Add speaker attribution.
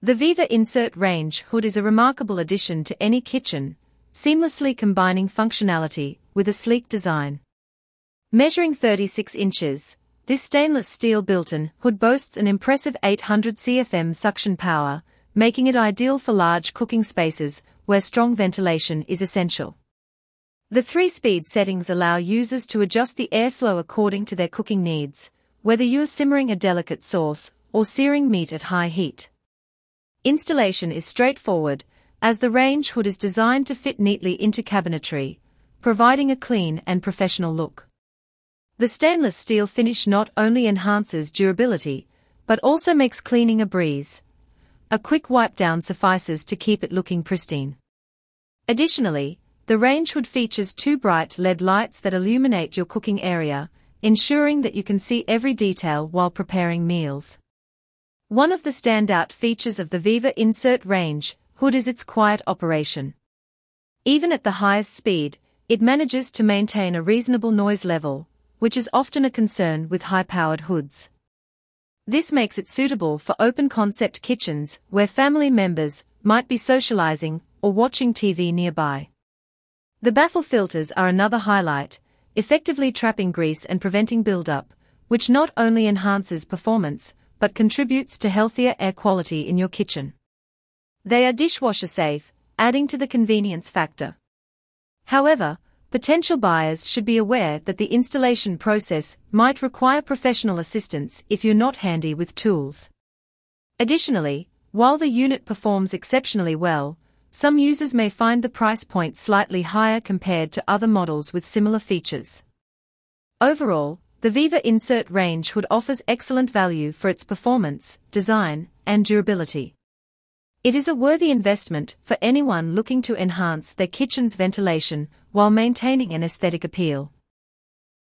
Speaker 1: The Viva Insert Range hood is a remarkable addition to any kitchen, seamlessly combining functionality with a sleek design. Measuring 36 inches, this stainless steel built-in hood boasts an impressive 800 CFM suction power, making it ideal for large cooking spaces where strong ventilation is essential. The 3-speed settings allow users to adjust the airflow according to their cooking needs, whether you are simmering a delicate sauce or searing meat at high heat. Installation is straightforward, as the range hood is designed to fit neatly into cabinetry, providing a clean and professional look. The stainless steel finish not only enhances durability, but also makes cleaning a breeze. A quick wipe down suffices to keep it looking pristine. Additionally, the range hood features 2 bright LED lights that illuminate your cooking area, ensuring that you can see every detail while preparing meals. One of the standout features of the Viva Insert Range hood is its quiet operation. Even at the highest speed, it manages to maintain a reasonable noise level, which is often a concern with high-powered hoods. This makes it suitable for open-concept kitchens where family members might be socializing or watching TV nearby. The baffle filters are another highlight, effectively trapping grease and preventing buildup, which not only enhances performance, but contributes to healthier air quality in your kitchen. They are dishwasher safe, adding to the convenience factor. However, potential buyers should be aware that the installation process might require professional assistance if you're not handy with tools. Additionally, while the unit performs exceptionally well, some users may find the price point slightly higher compared to other models with similar features. Overall, the Viva Insert Range hood offers excellent value for its performance, design, and durability. It is a worthy investment for anyone looking to enhance their kitchen's ventilation while maintaining an aesthetic appeal.